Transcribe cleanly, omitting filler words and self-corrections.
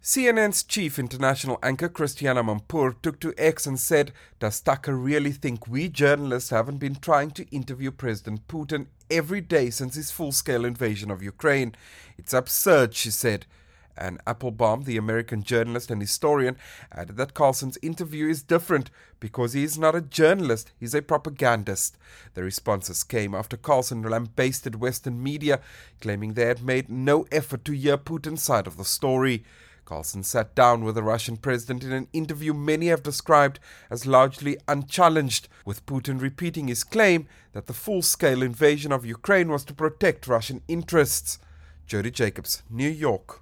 CNN's chief international anchor Christiana Mampour took to X and said, "Does Tucker really think we journalists haven't been trying to interview President Putin every day since his full-scale invasion of Ukraine? It's absurd," she said. Anne Applebaum, the American journalist and historian, added that Carlson's interview is different because he is not a journalist, he's a propagandist. The responses came after Carlson lambasted Western media, claiming they had made no effort to hear Putin's side of the story. Carlson sat down with the Russian president in an interview many have described as largely unchallenged, with Putin repeating his claim that the full-scale invasion of Ukraine was to protect Russian interests. Jody Jacobs, New York.